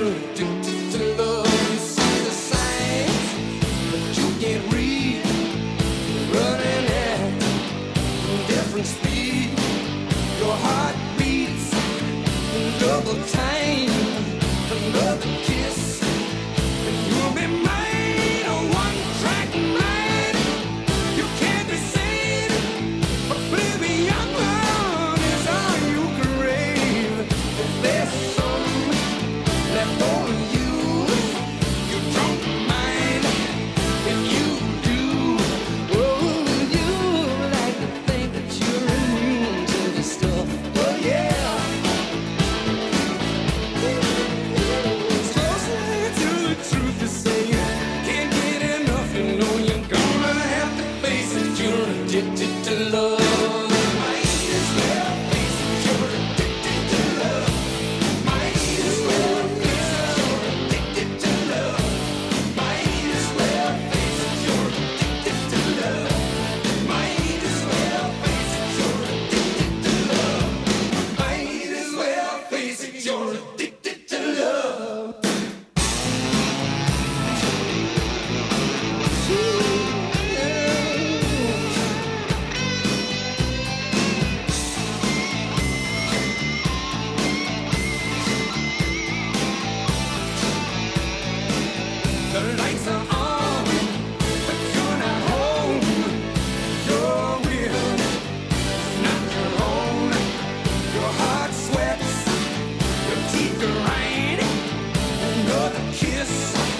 you're addicted to love. You see the signs, but you can't read. Running at different speed. Your heart beats double time. Another kiss, and you'll be mine. A one-track mind. You can't be sane. Oblivion is all you crave. If there's some left over you, you don't mind. If you do, oh, you like to think that you're immune to the stuff. Oh yeah. It's closer to the truth to say you can't get enough. You know you're gonna have to face it. You're addicted to love. Might as well face it. You're addicted to love. Might as well face it. You're addicted to love. Might as well face it. You're addicted to love. Might as well face it. You're addicted to love. Might as well face it. You're addicted to love. The lights are on, but you're not home. Your will is not your own. Your heart sweats, your teeth grind. Another kiss.